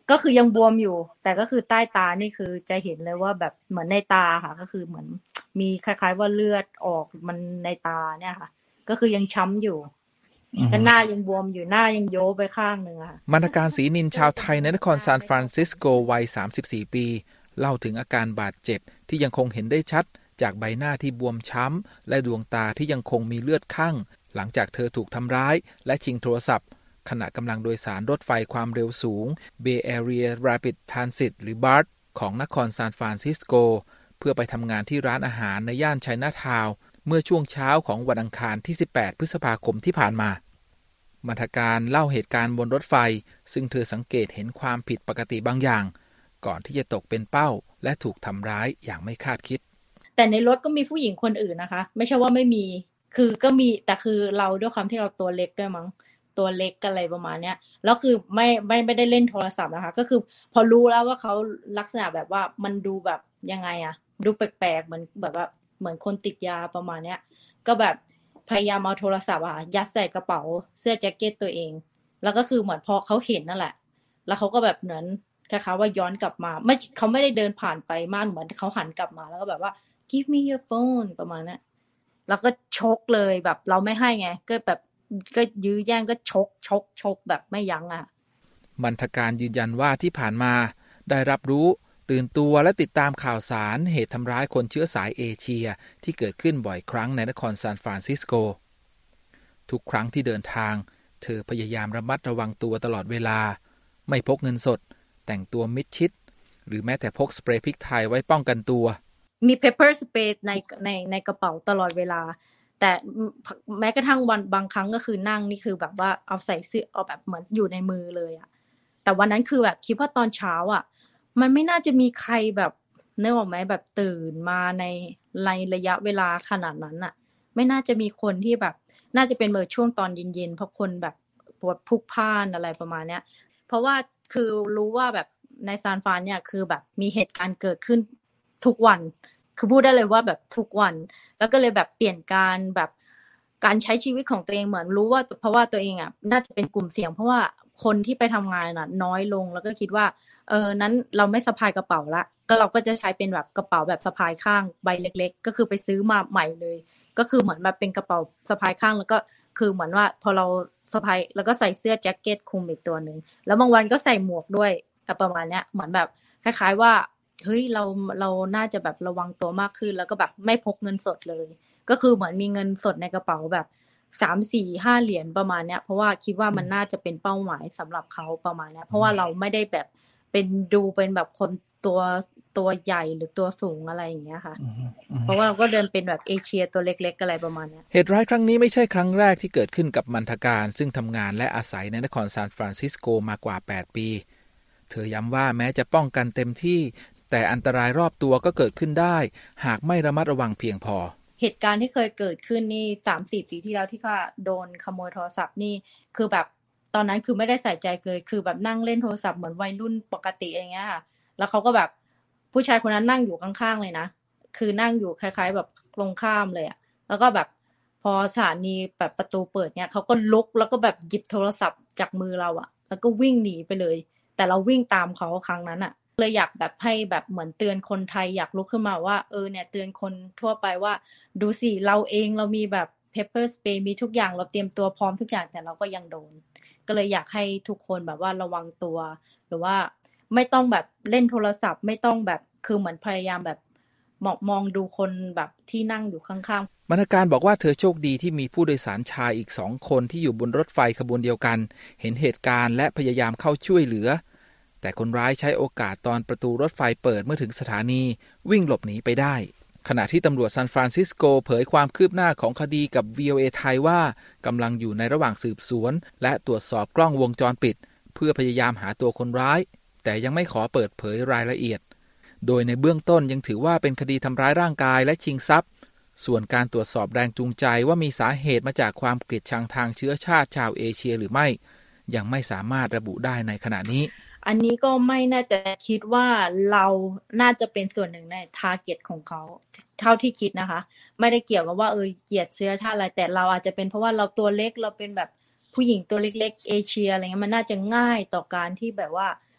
ก็คือยังบวมอยู่แต่ก็คือใต้ตานี่คือจะเห็นเลยว่าแบบเหมือนในตาค่ะก็คือเหมือนมีคล้ายๆว่าเลือดออกมันในตาเนี่ยค่ะก็คือยังช้ำอยู่ก็หน้ายังบวมอยู่หน้ายังโย้ไปข้างหนึ่งค่ะมรรณการศรีนินชาวไทยในนครซานฟรานซิสโกวัย34ปีเล่าถึงอาการบาดเจ็บที่ยังคงเห็นได้ชัดจากใบหน้าที่บวมช้ำและดวงตาที่ยังคงมีเลือดคั่งหลังจากเธอถูกทำร้ายและชิงโทรศัพท์ขณะกำลังโดยสารรถไฟความเร็วสูง Bay Area Rapid Transit หรือ BART ของนครซานฟรานซิสโกเพื่อไปทำงานที่ร้านอาหารในย่านไชน่าทาวน์เมื่อช่วงเช้าของวันอังคารที่18พฤษภาคมที่ผ่านมาบรรณการเล่าเหตุการณ์บนรถไฟซึ่งเธอสังเกตเห็นความผิดปกติบางอย่างก่อนที่จะตกเป็นเป้าและถูกทำร้ายอย่างไม่คาดคิดแต่ในรถก็มีผู้หญิงคนอื่นนะคะไม่ใช่ว่าไม่มีคือก็มีแต่คือเราด้วยความที่เราตัวเล็กด้วยมั้งตัวเล็กอะไรประมาณเนี้ยแล้วคือไม่ได้เล่นโทรศัพท์นะคะก็คือพอรู้แล้วว่าเขาลักษณะแบบว่ามันดูแบบยังไงอะดูแปลกๆเหมือนแบบว่าเหมือนคนติดยาประมาณเนี้ยก็แบบพยายามเอาโทรศัพท์อะยัดใส่กระเป๋าเสื้อแจ็คเก็ตตัวเองแล้วก็คือเหมือนพอเขาเห็นนั่นแหละแล้วเขาก็แบบเหมือนคล้ายๆว่าย้อนกลับมาไม่เขาไม่ได้เดินผ่านไปม่านเหมือนเขาหันกลับมาแล้วก็แบบว่า give me your phone ประมาณนั้นแล้วก็ชกเลยแบบเราไม่ให้ไงก็แบบก็ยื้อแย่งก็ชกแบบไม่ยั้งอ่ะบรรณการยืนยันว่าที่ผ่านมาได้รับรู้ตื่นตัวและติดตามข่าวสารเหตุทำร้ายคนเชื้อสายเอเชียที่เกิดขึ้นบ่อยครั้งในนครซานฟรานซิสโกทุกครั้งที่เดินทางเธอพยายามระมัดระวังตัวตลอดเวลาไม่พกเงินสดแต่งตัวมิดชิดหรือแม้แต่พกสเปรย์พริกไทยไว้ป้องกันตัวมี pepper spray ในกระเป๋าตลอดเวลาแต่แม้กระทั่งวันบางครั้งก็คือนั่งนี่คือแบบว่าเอาใส่เสื้อเอาแบบเหมือนอยู่ในมือเลยอ่ะแต่วันนั้นคือแบบคิดว่าตอนเช้าอ่ะมันไม่น่าจะมีใครแบบนึกออกไหมแบบตื่นมาในระยะเวลาขนาดนั้นอ่ะไม่น่าจะมีคนที่แบบน่าจะเป็นเมื่อช่วงตอนเย็นๆเพราะคนแบบปวดพลุกพล่านอะไรประมาณเนี้ยเพราะว่าคือรู้ว่าแบบในซานฟรานเนี่ยคือแบบมีเหตุการณ์เกิดขึ้นทุกวันคือพูดได้เลยว่าแบบทุกวันแล้วก็เลยแบบเปลี่ยนการแบบการใช้ชีวิตของตัวเองเหมือนรู้ว่าเพราะว่าตัวเองอ่ะน่าจะเป็นกลุ่มเสี่ยงเพราะว่าคนที่ไปทำงานน่ะน้อยลงแล้วก็คิดว่านั้นเราไม่สะพายกระเป๋าละก็เราก็จะใช้เป็นแบบกระเป๋าแบบสะพายข้างใบเล็กๆก็คือไปซื้อมาใหม่เลยก็คือเหมือนแบบเป็นกระเป๋าสะพายข้างแล้วก็คือเหมือนว่าพอเราสะพายแล้วก็ใส่เสื้อแจ็คเก็ตคลุมอีกตัวนึงแล้วบางวันก็ใส่หมวกด้วยประมาณเนี้ยเหมือนแบบคล้ายๆว่าเฮ้ยเราน่าจะแบบระวังตัวมากขึ้นแล้วก็แบบไม่พกเงินสดเลยก็คือเหมือนมีเงินสดในกระเป๋าแบบ3 4 5เหรียญประมาณเนี้ยเพราะว่าคิดว่ามันน่าจะเป็นเป้าหมายสำหรับเขาประมาณเนี้ยเพราะว่าเราไม่ได้แบบเป็นดูเป็นแบบคนตัวใหญ่หรือตัวสูงอะไรอย่างเงี้ยค่ะเพราะว่าเราก็เดินเป็นแบบเอเชียตัวเล็กๆอะไรประมาณเนี้ยเหตุร้ายครั้งนี้ไม่ใช่ครั้งแรกที่เกิดขึ้นกับมันทการซึ่งทำงานและอาศัยในนครซานฟรานซิสโกมากว่า8ปีเธอย้ำว่าแม้จะป้องกันเต็มที่แต่อันตรายรอบตัวก็เกิดขึ้นได้หากไม่ระมัดระวังเพียงพอเหตุการณ์ที่เคยเกิดขึ้นนี่3-4 ปีที่แล้วที่ข้าโดนขโมยโทรศัพท์นี่คือแบบตอนนั้นคือไม่ได้ใส่ใจเลยคือแบบนั่งเล่นโทรศัพท์เหมือนวัยรุ่นปกติอย่างเงี้ยค่ะแล้วเขาก็แบบผู้ชายคนนั้นนั่งอยู่ข้างๆเลยนะคือนั่งอยู่คล้ายๆแบบตรงข้ามเลยอะแล้วก็แบบพอสถานีแบบประตูเปิดเนี่ยเขาก็ลุกแล้วก็แบบหยิบโทรศัพท์จากมือเราอะแล้วก็วิ่งหนีไปเลยแต่เราวิ่งตามเขาครั้งนั้นอะเลยอยากแบบให้แบบเหมือนเตือนคนไทยอยากลุกขึ้นมาว่าเนี่ยเตือนคนทั่วไปว่าดูสิเราเองเรามีแบบ pepper spray มีทุกอย่างเราเตรียมตัวพร้อมทุกอย่างแต่เราก็ยังโดนก็เลยอยากให้ทุกคนแบบว่าระวังตัวหรือว่าไม่ต้องแบบเล่นโทรศัพท์ไม่ต้องแบบคือเหมือนพยายามแบบมองดูคนแบบที่นั่งอยู่ข้างบรรณการบอกว่าเธอโชคดีที่มีผู้โดยสารชายอีก2 คนที่อยู่บนรถไฟขบวนเดียวกันเห็นเหตุการณ์และพยายามเข้าช่วยเหลือแต่คนร้ายใช้โอกาสตอนประตูรถไฟเปิดเมื่อถึงสถานีวิ่งหลบหนีไปได้ขณะที่ตำรวจซานฟรานซิสโกเผยความคืบหน้าของคดีกับ VOA ไทยว่ากำลังอยู่ในระหว่างสืบสวนและตรวจสอบกล้องวงจรปิดเพื่อพยายามหาตัวคนร้ายแต่ยังไม่ขอเปิดเผยรายละเอียดโดยในเบื้องต้นยังถือว่าเป็นคดีทำร้ายร่างกายและชิงทรัพย์ส่วนการตรวจสอบแรงจูงใจว่ามีสาเหตุมาจากความเกลียดชังทางเชื้อชาติชาวเอเชียหรือไม่ยังไม่สามารถระบุได้ในขณะนี้อันนี้ก็ไม่น่าจะคิดว่าเราน่าจะเป็นส่วนหนึ่งในทาร์เก็ตของเขาเท่าที่คิดนะคะไม่ได้เกี่ยวกับว่าเหยียดเชื้อชาติอะไรแต่เราอาจจะเป็นเพราะว่าเราตัวเล็กเราเป็นแบบผู้หญิงตัวเล็กๆเอเชียอะไรเงี้ยมันน่าจะง่ายต่อการที่แบบว่า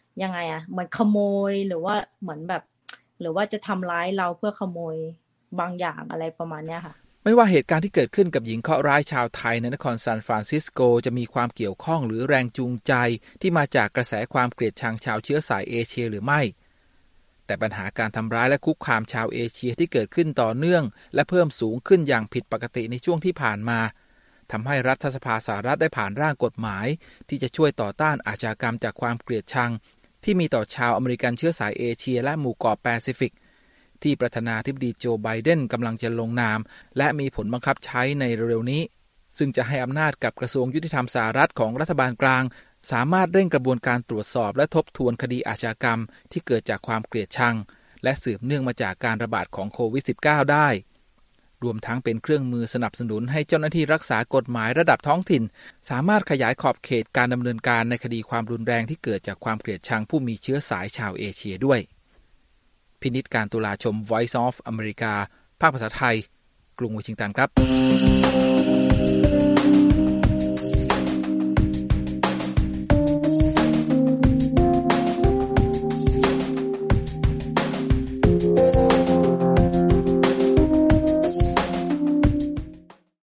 ยังไงอะเหมือนขโมยหรือว่าเหมือนแบบหรือว่าจะทำร้ายเราเพื่อขโมยบางอย่างอะไรประมาณเนี้ยค่ะไม่ว่าเหตุการณ์ที่เกิดขึ้นกับหญิงเคราะห์ร้ายชาวไทยในนครซานฟรานซิสโกจะมีความเกี่ยวข้องหรือแรงจูงใจที่มาจากกระแสความเกลียดชังชาวเชื้อสายเอเชียหรือไม่แต่ปัญหาการทำร้ายและคุกคามชาวเอเชียที่เกิดขึ้นต่อเนื่องและเพิ่มสูงขึ้นอย่างผิดปกติในช่วงที่ผ่านมาทำให้รัฐสภาสหรัฐได้ผ่านร่างกฎหมายที่จะช่วยต่อต้านอาชญากรรมจากความเกลียดชังที่มีต่อชาวอเมริกันเชื้อสายเอเชียและหมู่เกาะแปซิฟิกที่ประธานาธิบดีโจไบเดนกำลังจะลงนามและมีผลบังคับใช้ในเร็วๆนี้ซึ่งจะให้อำนาจกับกระทรวงยุติธรรมสหรัฐของรัฐบาลกลางสามารถเร่งกระบวนการตรวจสอบและทบทวนคดีอาชญากรรมที่เกิดจากความเกลียดชังและสืบเนื่องมาจากการระบาดของโควิด -19 ได้รวมทั้งเป็นเครื่องมือสนับสนุนให้เจ้าหน้าที่รักษากฎหมายระดับท้องถิ่นสามารถขยายขอบเขตการดำเนินการในคดีความรุนแรงที่เกิดจากความเกลียดชังผู้มีเชื้อสายชาวเอเชียด้วยพินิจการตุลาชม Voice of America ภาคภาษาไทยกรุงวอชิงตันครับ